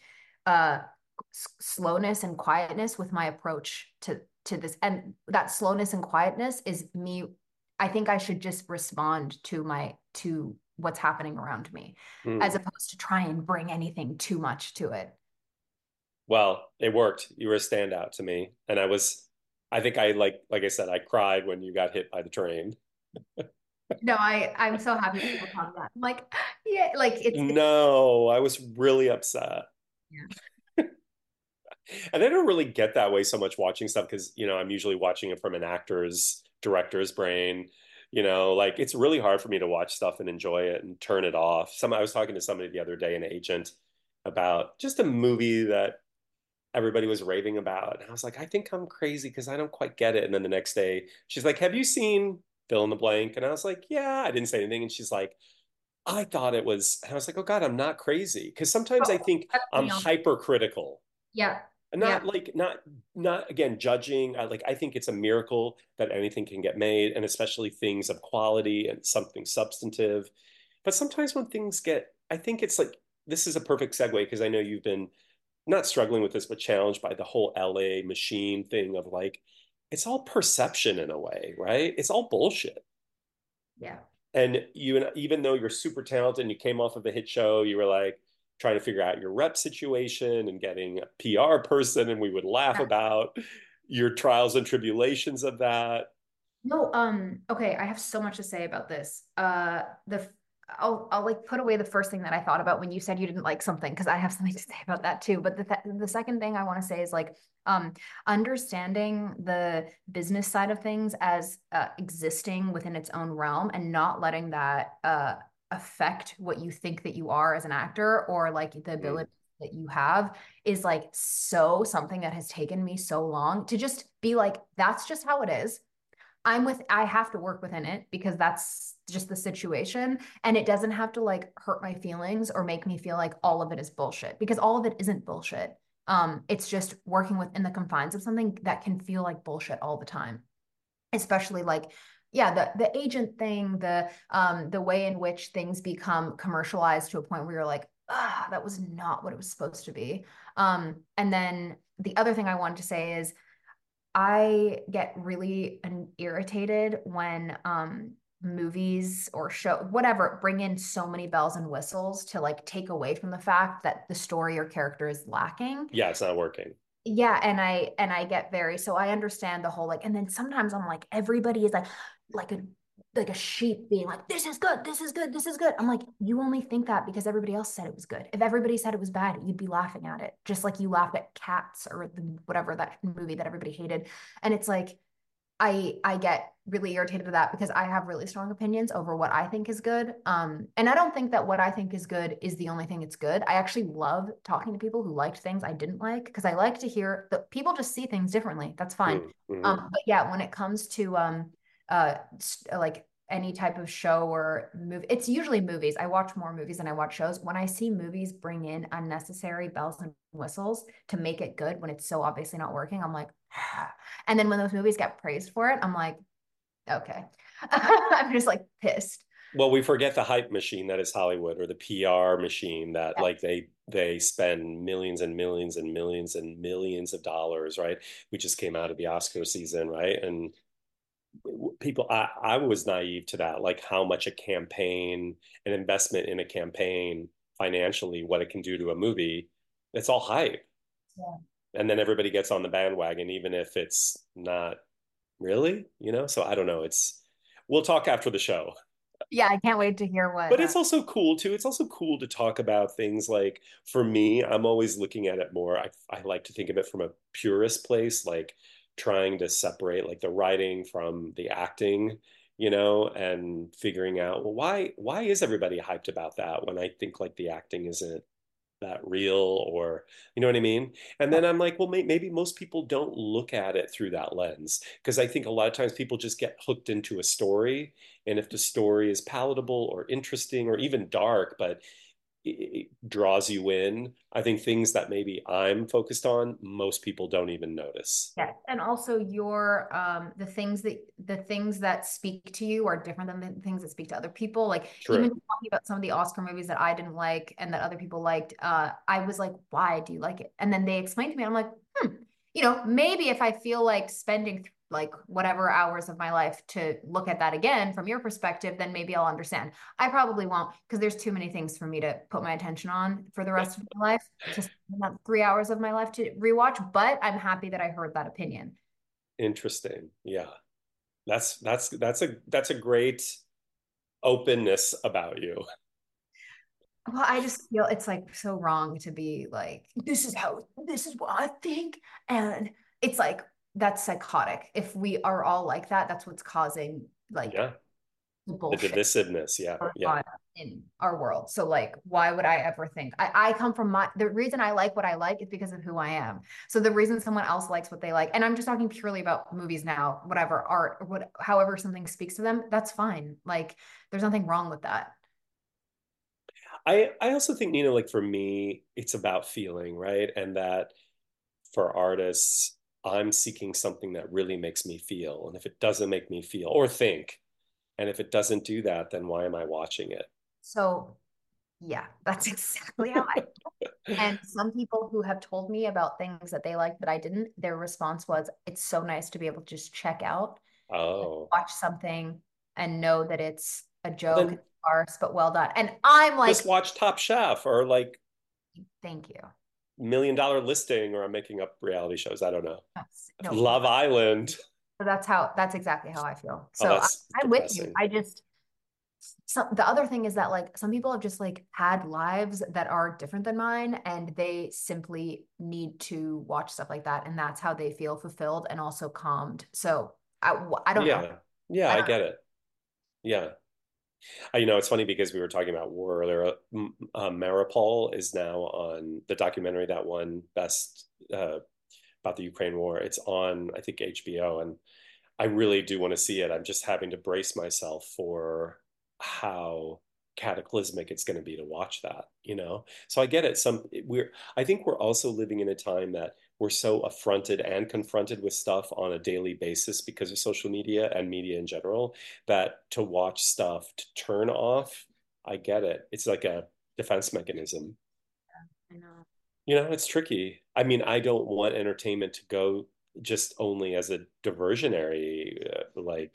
slowness and quietness with my approach to this. And that slowness and quietness is me. I think I should just respond to what's happening around me, as opposed to try and bring anything too much to it. Well, it worked. You were a standout to me. And I think like I said, I cried when you got hit by the train. No, I'm so happy people talk about it. I'm like, Yeah, like No, I was really upset. yeah. And I don't really get that way so much watching stuff because, I'm usually watching it from an actor's, director's brain. Like it's really hard for me to watch stuff and enjoy it and turn it off. I was talking to somebody the other day, an agent, about just a movie that everybody was raving about. And I was like, I think I'm crazy because I don't quite get it. And then the next day, she's like, have you seen fill in the blank? And I was like, yeah, I didn't say anything. And she's like, I thought it was, and I was like, oh God, I'm not crazy. Because sometimes I Oh, think that's I'm me. hypercritical Yeah. and Yeah. not again judging. I think it's a miracle that anything can get made, and especially things of quality and something substantive. But sometimes when things get, I think it's like this is a perfect segue because I know you've been not struggling with this, but challenged by the whole LA machine thing of like, it's all perception in a way, right? It's all bullshit. Yeah. And even though you're super talented and you came off of a hit show, you were like trying to figure out your rep situation and getting a PR person, and we would laugh about your trials and tribulations of that. No, okay, I have so much to say about this. I'll like put away the first thing that I thought about when you said you didn't like something, because I have something to say about that too. But the second thing I want to say is like understanding the business side of things as existing within its own realm and not letting that affect what you think that you are as an actor or like the Mm. ability that you have is like so something that has taken me so long to just be like, that's just how it is. I have to work within it because that's just the situation. And it doesn't have to like hurt my feelings or make me feel like all of it is bullshit because all of it isn't bullshit. It's just working within the confines of something that can feel like bullshit all the time, especially like, yeah, the agent thing, the way in which things become commercialized to a point where you're like, ah, that was not what it was supposed to be. And then the other thing I wanted to say is I get really irritated when movies or show whatever bring in so many bells and whistles to like take away from the fact that the story or character is lacking. Yeah, it's not working. Yeah, and I get very, so I understand the whole like, and then sometimes I'm like everybody is like a like a sheep being like, this is good, this is good, this is good. I'm like, you only think that because everybody else said it was good. If everybody said it was bad, you'd be laughing at it, just like you laughed at Cats or whatever that movie that everybody hated. And it's like I get really irritated with that because I have really strong opinions over what I think is good. And I don't think that what I think is good is the only thing it's good. I actually love talking to people who liked things I didn't like because I like to hear that people just see things differently. That's fine. Mm-hmm. But yeah, when it comes to like any type of show or movie, it's usually movies. I watch more movies than I watch shows. When I see movies bring in unnecessary bells and whistles to make it good when it's so obviously not working, I'm like, and then when those movies get praised for it, I'm like, okay. I'm just like pissed. Well, we forget the hype machine that is Hollywood, or the PR machine that Yeah. like they spend millions and millions and millions and millions of dollars, right? We just came out of the Oscar season, right? And people, I was naive to that, like how much a campaign, an investment in a campaign financially, what it can do to a movie. It's all hype. Yeah. And then everybody gets on the bandwagon, even if it's not really. So I don't know. We'll talk after the show. Yeah, I can't wait to hear what But it's also cool too. It's also cool to talk about things like, for me, I'm always looking at it more. I like to think of it from a purist place, like trying to separate like the writing from the acting, and figuring out, well, why is everybody hyped about that when I think like the acting isn't that real, or you know what I mean? And then I'm like, well, maybe most people don't look at it through that lens, because I think a lot of times people just get hooked into a story, and if the story is palatable or interesting or even dark, but it draws you in, I think things that maybe I'm focused on, most people don't even notice. yeah, and also your the things that speak to you are different than the things that speak to other people. Like even True. talking about some of the Oscar movies that I didn't like and that other people liked, I was like, why do you like it? And then they explained to me, I'm like, maybe if I feel like spending like whatever hours of my life to look at that again from your perspective, then maybe I'll understand. I probably won't because there's too many things for me to put my attention on for the rest of my life to spend that 3 hours of my life to rewatch. But I'm happy that I heard that opinion. Interesting. Yeah. That's a great openness about you. Well, I just feel it's like so wrong to be like, this is what I think. And it's like, that's psychotic. If we are all like that, that's what's causing like Yeah. the The bullshit divisiveness. Yeah. going Yeah. on in our world. So like, why would I ever think I come from the reason I like what I like is because of who I am. So the reason someone else likes what they like, and I'm just talking purely about movies now, whatever art or however something speaks to them, that's fine. Like, there's nothing wrong with that. I also think, like for me, it's about feeling, right? And that for artists, I'm seeking something that really makes me feel. And if it doesn't make me feel or think, and if it doesn't do that, then why am I watching it? So yeah, that's exactly how I. And some people who have told me about things that they liked that I didn't, their response was, "It's so nice to be able to just check out, Oh, watch something, and know that it's a well joke, then it's a farce, but well done." And I'm just like, watch Top Chef or like "Thank you." $1 Million Listing, or I'm making up reality shows. I don't know. No, Love Island. so that's exactly how I feel. Oh, So that's I'm with you. depressing. I just the other thing is that like some people have just like had lives that are different than mine and they simply need to watch stuff like that and that's how they feel fulfilled and also calmed. So I don't know. Yeah. Yeah, I I don't know. get it. Yeah. It's funny because we were talking about war earlier. Mariupol is now on the documentary that won best about the Ukraine war. It's on, I think, HBO, and I really do want to see it. I'm just having to brace myself for how cataclysmic it's going to be to watch that. So I get it. I think we're also living in a time that we're so affronted and confronted with stuff on a daily basis because of social media and media in general, that to watch stuff to turn off, I get it. It's like a defense mechanism. I know. It's tricky. I mean, I don't want entertainment to go just only as a diversionary, like,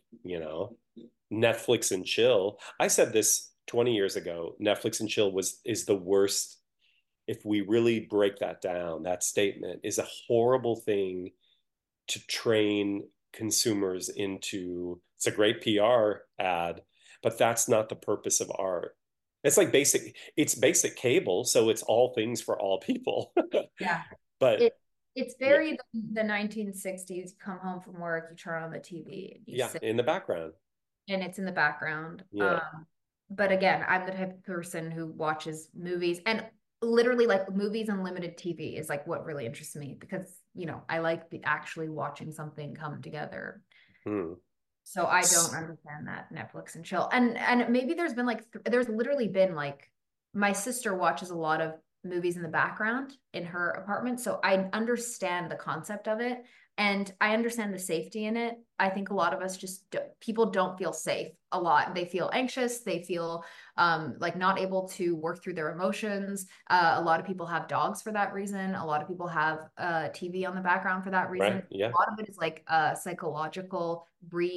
Netflix and chill. I said this 20 years ago. Netflix and chill is the worst. If we really break that down, that statement is a horrible thing to train consumers into. It's a great PR ad, but that's not the purpose of art. It's basic cable, so it's all things for all people. Yeah. But It it's yeah, very the 1960s, come home from work, you turn on the TV and you yeah, sit in the background. and it's in the background. Yeah. But again, I'm the type of person who watches movies and literally like movies and limited TV is like what really interests me because, I like actually watching something come together. Hmm. So I don't understand that Netflix and chill. And maybe there's been like there's literally been like my sister watches a lot of movies in the background in her apartment. So I understand the concept of it and I understand the safety in it. I think a lot of us people don't feel safe a lot. They feel anxious, they feel like not able to work through their emotions. A lot of people have dogs for that reason. A lot of people have TV on the background for that reason. Right. Yeah. A lot of it is like psychological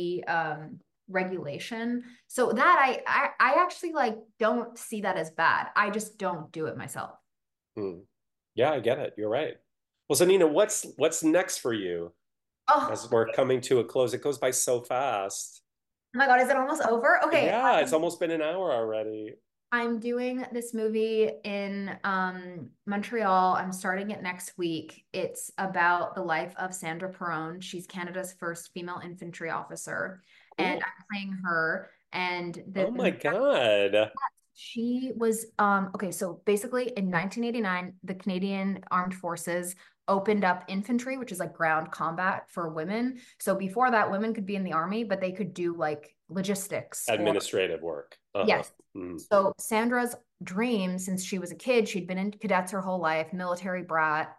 regulation. So that I actually like don't see that as bad. I just don't do it myself. Hmm. Yeah, I get it. You're right. Well, so Nina, what's next for you as Oh, we're coming to a close? It goes by so fast. oh my God, is it almost over? Okay. Yeah, it's almost been an hour already. I'm doing this movie in Montreal. I'm starting it next week. It's about the life of Sandra Perron. She's Canada's first female infantry officer, and Cool. I'm playing her. And Oh my God. she was okay, so basically in 1989, the Canadian Armed Forces opened up infantry, which is like ground combat for women. So before that, women could be in the army, but they could do like logistics or Administrative work. Uh-huh. yes. Mm. So Sandra's dream since she was a kid, she'd been in cadets her whole life, military brat.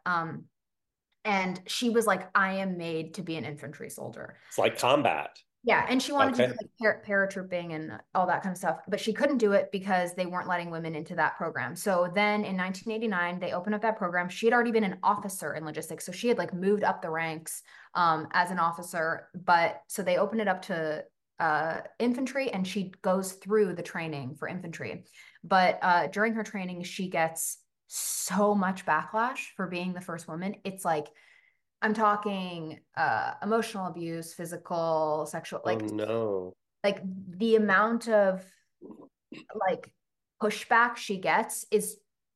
And she was like, I am made to be an infantry soldier. It's like combat. Yeah, and she wanted to do Okay. like paratrooping and all that kind of stuff, but she couldn't do it because they weren't letting women into that program. So then in 1989, they opened up that program. She had already been an officer in logistics, so she had like moved up the ranks as an officer. But so they opened it up to infantry, and she goes through the training for infantry. But during her training, she gets so much backlash for being the first woman. It's like I'm talking emotional abuse, physical, sexual, Oh no. like the amount of like pushback she gets is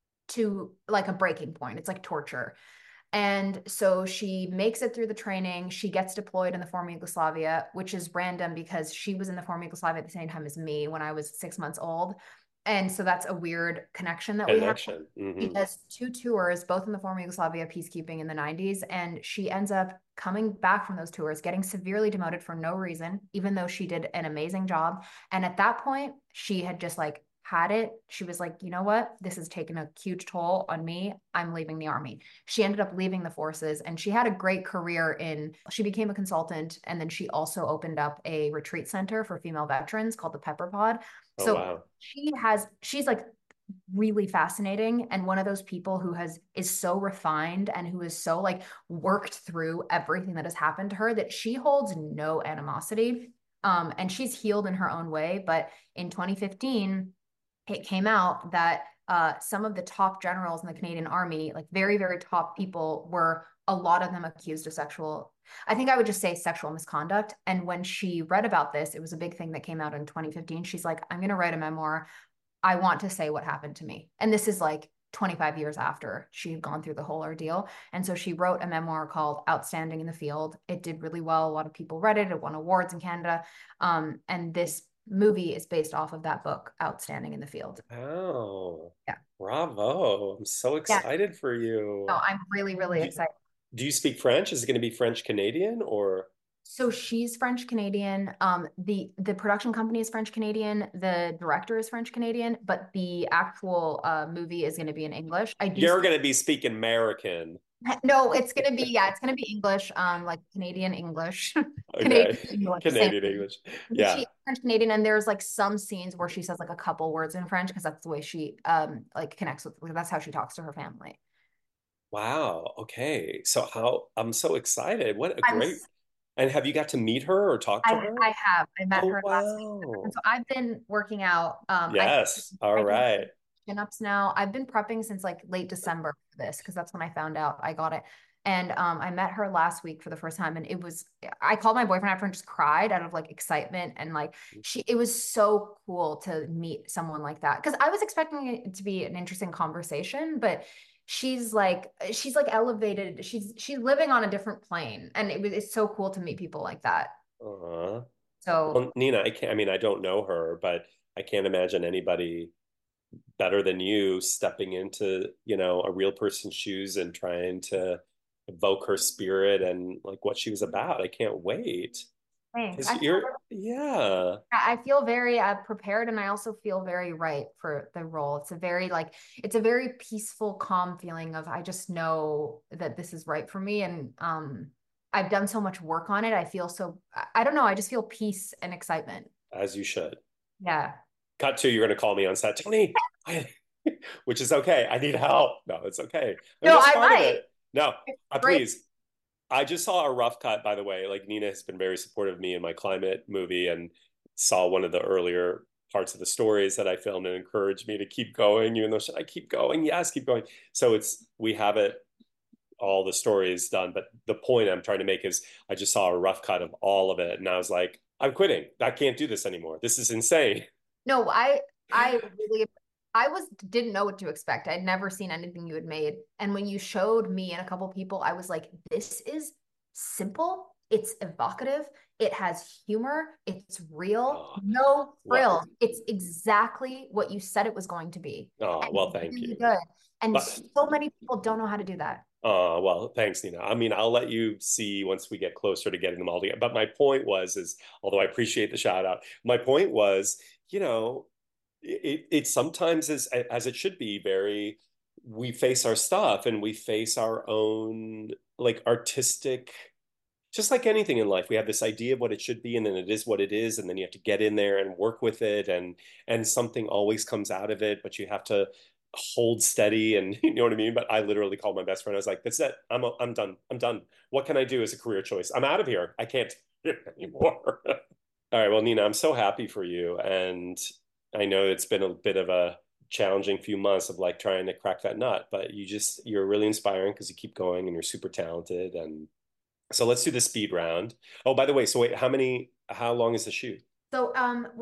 to like a breaking point. It's like torture. And so she makes it through the training. She gets deployed in the former Yugoslavia, which is random because she was in the former Yugoslavia at the same time as me when I was 6 months old. And so that's a weird connection that we have. She does 2 tours, both in the former Yugoslavia peacekeeping in the 90s. And she ends up coming back from those tours, getting severely demoted for no reason, even though she did an amazing job. And at that point, she had just like had it. She was like, you know what? This has taken a huge toll on me. I'm leaving the army. She ended up leaving the forces and she had a great career she became a consultant. And then she also opened up a retreat center for female veterans called the Pepper Pod. Oh, So wow. she's like really fascinating and one of those people who is so refined and who is so like worked through everything that has happened to her that she holds no animosity. And she's healed in her own way. But in 2015, it came out that some of the top generals in the Canadian Army, like very, very top people, were a lot of them accused of I think I would just say sexual misconduct. And when she read about this, it was a big thing that came out in 2015. She's like, I'm going to write a memoir. I want to say what happened to me. And this is like 25 years after she had gone through the whole ordeal. And so she wrote a memoir called Outstanding in the Field. It did really well. A lot of people read it. It won awards in Canada. And this movie is based off of that book, Outstanding in the Field. Oh, yeah. Bravo. I'm so excited for you. No, I'm really, really excited. Do you speak French? Is it going to be French Canadian or? So she's French Canadian. The production company is French Canadian. The director is French Canadian, but the actual movie is going to be in English. You're going to be speaking American. No, it's going to be English, like Canadian English. Okay. Canadian English. Yeah. She's French Canadian, and there's like some scenes where she says like a couple words in French because that's the way she like connects with. That's how she talks to her family. Wow. Okay. So I'm so excited. What a great. And have you got to meet her or talk to her? I have. I met her last week. And so I've been working out. Yes. All right. Chin-ups now. I've been prepping since like late December for this because that's when I found out I got it. And I met her last week for the first time. And I called my boyfriend after and just cried out of like excitement. And like it was so cool to meet someone like that. Because I was expecting it to be an interesting conversation, but she's like elevated. She's living on a different plane. And it's so cool to meet people like that. Uh-huh. So well, Nina, I don't know her, but I can't imagine anybody better than you stepping into, a real person's shoes and trying to evoke her spirit and like what she was about. I can't wait. Thanks. Yeah. I feel very prepared, and I also feel very right for the role. It's a very peaceful, calm feeling of I just know that this is right for me, and I've done so much work on it. I feel I don't know. I just feel peace and excitement. As you should. Yeah. Cut to, you're going to call me on set, Tony, which is okay. I need help. No, it's okay. No, I might. No, please. I just saw a rough cut, by the way. Like Nina has been very supportive of me in my climate movie and saw one of the earlier parts of the stories that I filmed and encouraged me to keep going, even though should I keep going? Yes, keep going. So we have it, all the stories done. But the point I'm trying to make is I just saw a rough cut of all of it. And I was like, I'm quitting. I can't do this anymore. This is insane. No, I really didn't know what to expect. I'd never seen anything you had made. And when you showed me and a couple people, I was like, this is simple. It's evocative. It has humor. It's real. No frills. Well, it's exactly what you said it was going to be. Oh, well, thank you. Good. And so many people don't know how to do that. Well, thanks, Nina. I mean, I'll let you see once we get closer to getting them all together. But my point is, although I appreciate the shout out, my point was, it sometimes is, as it should be, we face our stuff and we face our own like artistic, just like anything in life, we have this idea of what it should be and then it is what it is. And then you have to get in there and work with it. And something always comes out of it, but you have to hold steady. And you know what I mean? But I literally called my best friend. I was like, that's it. I'm done. I'm done. What can I do as a career choice? I'm out of here. I can't do it anymore. All right. Well, Nina, I'm so happy for you. And I know it's been a bit of a challenging few months of like trying to crack that nut, but you're really inspiring because you keep going and you're super talented. And so let's do the speed round. Oh, by the way, so wait, how long is the shoot? So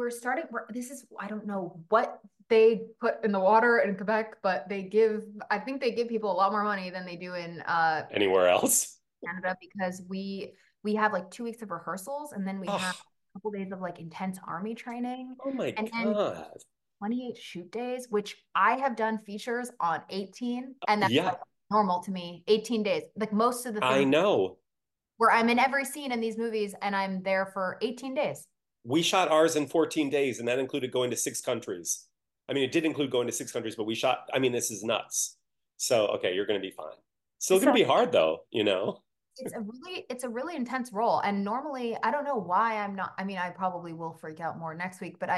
this is, I don't know what they put in the water in Quebec, but I think they give people a lot more money than they do in Anywhere else? Canada, because we have like 2 weeks of rehearsals, and then we have Oh, a couple days of like intense army training, oh my and then God. 28 shoot days, which I have done features on 18, and that's Yeah, like normal to me. 18 days. Like most of the I things know. where I'm in every scene in these movies and I'm there for 18 days. We shot ours in 14 days, and that included going to 6 countries. I mean, it did include going to 6 countries, but we shot, I mean, this is nuts. So, okay, you're going to be fine. Still going to So be hard though, you know? it's a really intense role. And normally I don't know why I'm not, I mean, I probably will freak out more next week, but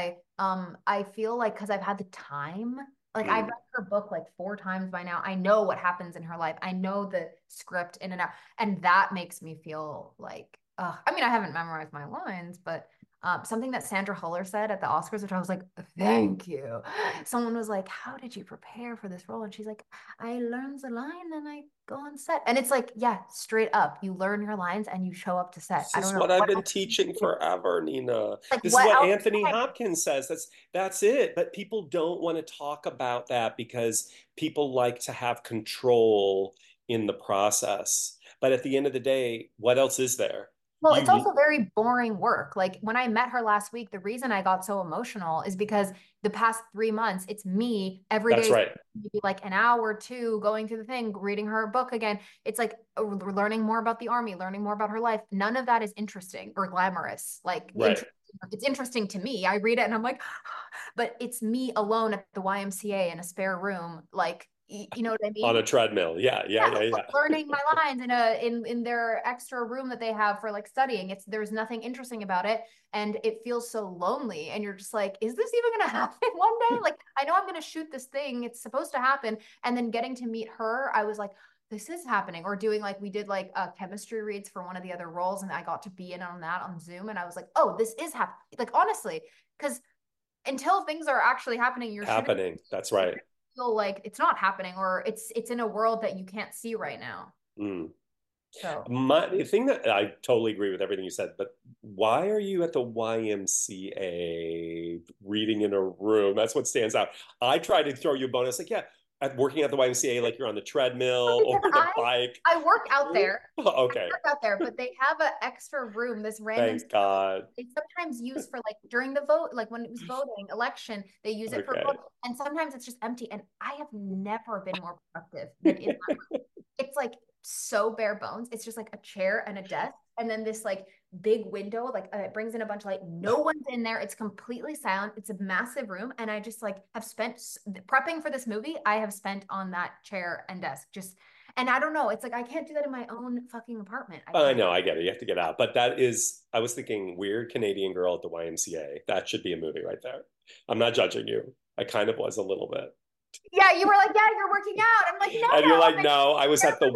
I feel like because I've had the time, like I've Mm. read her book like 4 times by now. I know what happens in her life. I know the script in and out. And that makes me feel like, I mean, I haven't memorized my lines, but something that Sandra Huller said at the Oscars, which I was like, thank you. Someone was like, how did you prepare for this role? And she's like, I learn the line and I go on set. And it's like, yeah, straight up. You learn your lines and you show up to set. This I don't is know what I've what been else, teaching forever, Nina. like This is what what else Anthony can I Hopkins says. That's it. But people don't want to talk about that because people like to have control in the process. But at the end of the day, what else is there? Well, it's You also very boring work. Like when I met her last week, the reason I got so emotional is because the past 3 months, it's me every That's day, right. maybe like an hour or two going through the thing, reading her book again. It's like learning more about the army, learning more about her life. None of that is interesting or glamorous. Right. It's interesting to me. I read it and I'm like, but it's me alone at the YMCA in a spare room. Like, you know what I On a mean? treadmill. Yeah, yeah, Yeah, yeah, yeah. learning my lines in their extra room that they have for like studying. There's nothing interesting about it, and it feels so lonely. And you're just like, is this even gonna happen one day? Like, I know I'm gonna shoot this thing. It's supposed to happen, and then getting to meet her, I was like, this is happening. Or doing like we did like chemistry reads for one of the other roles, and I got to be in on that on Zoom, and I was like, oh, this is happening. Like honestly, because until things are actually happening, you're shooting. Happening. That's right. Feel like it's not happening, or it's in a world that you can't see right now. Mm. So The thing that I totally agree with everything you said, but why are you at the YMCA reading in a room? That's what stands out. I tried to throw you a bonus, like, yeah, working at the YMCA, like you're on the treadmill because or the bike. I work out there. Okay, I work out there, but they have an extra room, this random thank God. they sometimes use for like during the vote, like when it was voting election, they use it for Okay. vote, and sometimes it's just empty. And I have never been more productive than in that room. It's like so bare bones. It's just like a chair and a desk, and then this like big window, like it brings in a bunch of light. No one's in there. It's completely silent. It's a massive room, and I just like have spent prepping for this movie. I have spent on that chair and desk just. And I don't know. It's like I can't do that in my own fucking apartment. I I can't. know, I get it. You have to get out. But that is, I was thinking, weird Canadian girl at the YMCA. That should be a movie right there. I'm not judging you. I kind of was a little bit. Yeah, you were like, yeah, you're working out. I'm like, no, And you're no, like, I'm no, I was there at for the the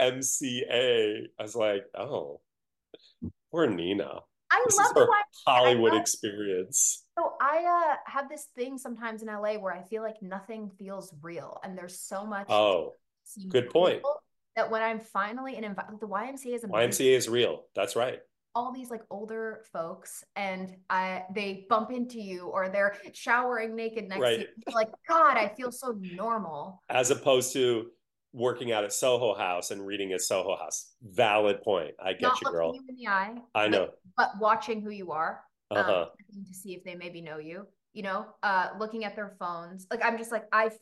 YMCA. I was like, oh, poor Nina. I This is love the her YMCA. Hollywood experience. So I have this thing sometimes in LA where I feel like nothing feels real, and there's so much Oh, seems good real point. that when I'm finally in the YMCA is amazing. YMCA is real. That's right. All these like older folks, and they bump into you or they're showering naked next to you. Right. You're like, God, I feel so normal. As opposed to working out at Soho House and reading at Soho House. Valid point. I get Not you, looking girl. you in the eye, I know. but watching who you are, Uh-huh. to see if they maybe know you, looking at their phones. Like I'm just like,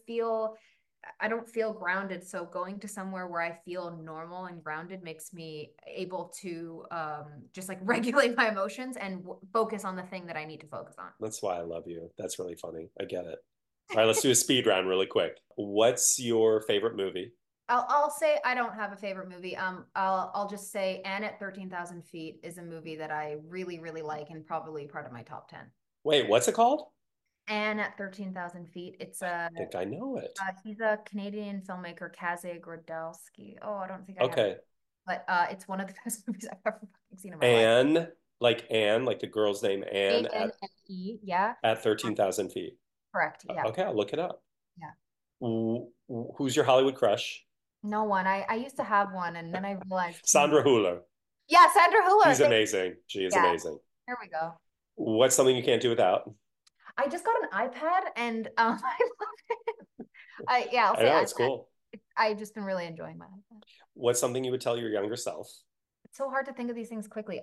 I don't feel grounded. So going to somewhere where I feel normal and grounded makes me able to just like regulate my emotions and focus on the thing that I need to focus on. That's why I love you. That's really funny. I get it. All right, let's do a speed round really quick. What's your favorite movie? I'll say I don't have a favorite movie. I'll just say Anne at 13,000 Feet is a movie that I really, really like and probably part of my top 10. Wait, what's it called? Anne at 13,000 Feet. It's I think I know it. he's a Canadian filmmaker, Kaze Grodowski. Oh, I don't think I have Okay. it, but it's one of the best movies I've ever fucking seen in my life. Anne, like the girl's name Anne Anne, yeah. at 13,000 feet. Correct, yeah. Okay, I'll look it up. Yeah. Who's your Hollywood crush? No one. I used to have one, and then I realized Sandra Hüller. Yeah, Sandra Hüller. She's amazing. She is Yeah. amazing. Here we go. What's something you can't do without? I just got an iPad and I love it. I'll I say know, it's iPad. cool. I've just been really enjoying my iPad. What's something you would tell your younger self? It's so hard to think of these things quickly.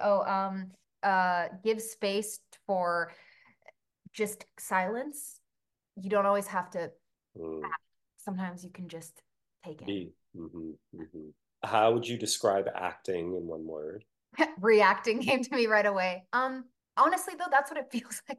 Give space for just silence. You don't always have to Mm, act. Sometimes you can just take in. be. How would you describe acting in one word? Reacting came to me right away. Honestly though, that's what it feels like.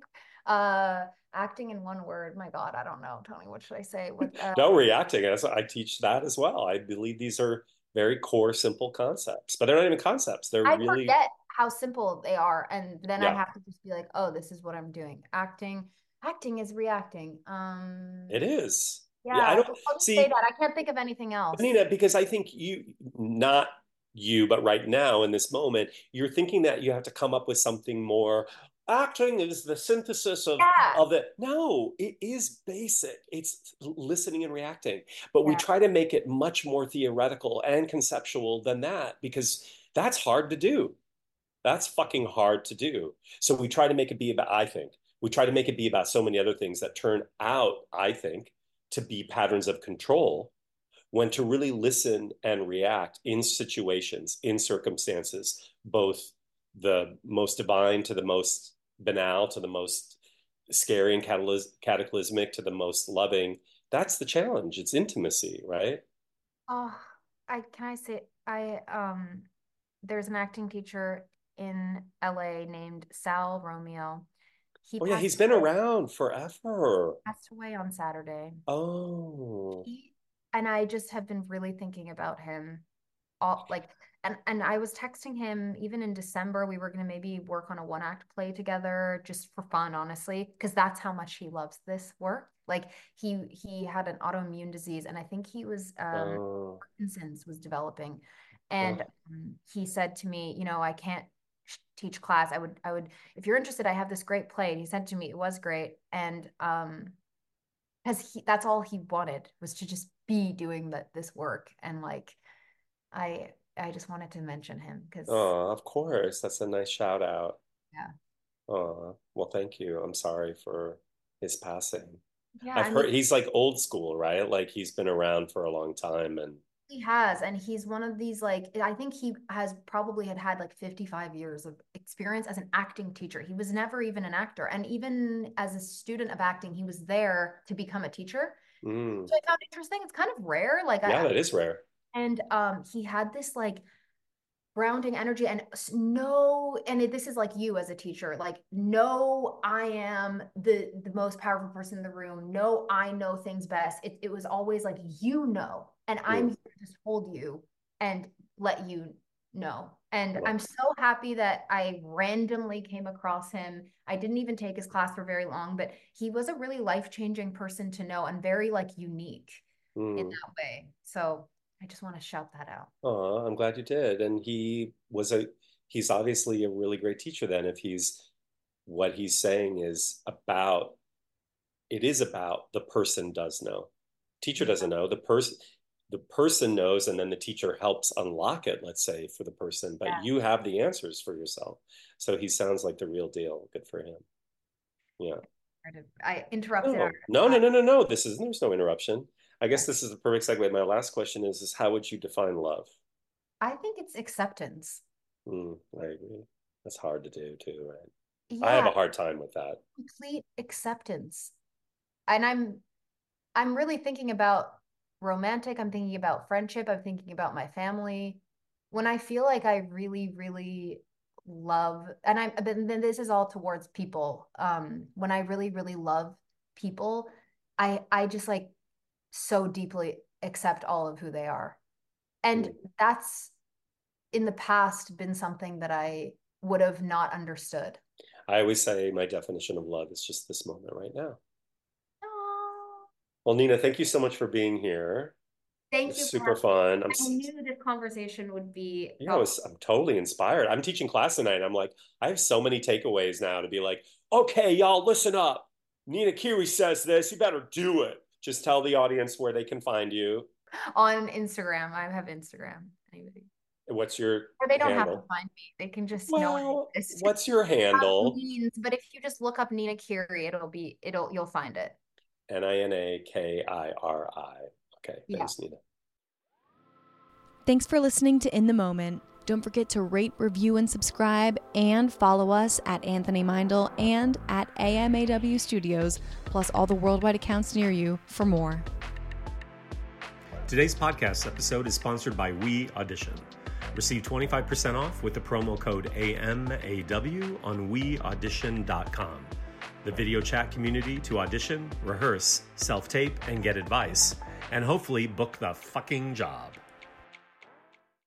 Acting in one word. My God, I don't know. Tony, what should I say? What No, reacting. I teach that as well. I believe these are very core, simple concepts, but they're not even concepts. They're I really, forget how simple they are, and then I yeah, have to just be like, oh, this is what I'm doing. Acting is reacting. it is. Yeah, I Yeah, don't I'll just say see, that. I can't think of anything else. Nina, because I think not you, but right now in this moment, you're thinking that you have to come up with something more. Acting is the synthesis Yeah. of it. No, it is basic. It's listening and reacting, but we Yeah. try to make it much more theoretical and conceptual than that because that's hard to do. That's fucking hard to do. So we try to make it be about, I think, we try to make it be about so many other things that turn out, I think, to be patterns of control when to really listen and react in situations, in circumstances, both the most divine to the most banal to the most scary and cataclysmic to the most loving. That's the challenge. It's intimacy, right? Oh, I say there's an acting teacher in LA named Sal Romeo. He Oh yeah, he's been around forever. passed away on Saturday. Oh. He and I just have been really thinking about him all like and I was texting him even in December. We were gonna maybe work on a one act play together just for fun, honestly, because that's how much he loves this work. Like he had an autoimmune disease, and I think he was Oh. Parkinson's was developing, and Oh. he said to me, I can't teach class. I would if you're interested, I have this great play. And he said to me, it was great, and because that's all he wanted was to just be doing this work, and like I just wanted to mention him because Oh, of course. That's a nice shout out. yeah. Oh, well, thank you. I'm sorry for his passing. Yeah, I've I mean, heard he's like old school, right? Like he's been around for a long time and he has, and he's one of these like I think he has probably had like 55 years of experience as an acting teacher. He was never even an actor, and even as a student of acting, he was there to become a teacher. mm, So I found interesting. It's kind of rare, like yeah, I that is rare. and he had this like grounding energy and no this is like you as a teacher, like no I am the most powerful person in the room, no I know things best. It was always like and I'm Mm, here to just hold you and let you know. And well, I'm so happy that I randomly came across him. I didn't even take his class for very long, but he was a really life-changing person to know and very like unique in mm. that way. So I just want to shout that out. Oh, I'm glad you did. And he's obviously a really great teacher then if what he's saying is about, it is about the person does know. Teacher Yeah. doesn't know. The person knows, and then the teacher helps unlock it, let's say, for the person, but Yeah. you have the answers for yourself. So he sounds like the real deal. Good for him. Yeah. I interrupted our. No, no, no, no, no, no. There's no interruption. I Yeah. guess this is the perfect segue. My last question is how would you define love? I think it's acceptance. I agree. That's hard to do too, right? I have Yeah, a hard time with that. complete acceptance. And I'm really thinking about romantic, I'm thinking about friendship, I'm thinking about my family. When I feel like I really, really love, and then this is all towards people. When I really, really love people, I just like so deeply accept all of who they are. And Mm. that's in the past been something that I would have not understood. I always say my definition of love is just this moment right now. Oh, Well, Nina, thank you so much for being here. It thank was you for super having me. fun. I knew this conversation would be Yeah, I'm totally inspired. I'm teaching class tonight. I'm like, I have so many takeaways now to be like, okay, y'all, listen up. Nina Kiri says this. You better do it. Just tell the audience where they can find you. on Instagram. I have Instagram. Anybody? What's your Or they don't have handle? to find me. They can just know Well, I exist. what's your handle? Means, but if you just look up Nina Kiri, you'll find it. Ninakiri. Okay, Yeah. thanks, Nina. Thanks for listening to In the Moment. Don't forget to rate, review, and subscribe, and follow us at Anthony Meindl and at AMAW Studios, plus all the worldwide accounts near you for more. Today's podcast episode is sponsored by We Audition. Receive 25% off with the promo code AMAW on weaudition.com. The video chat community to audition, rehearse, self-tape, and get advice, and hopefully book the fucking job.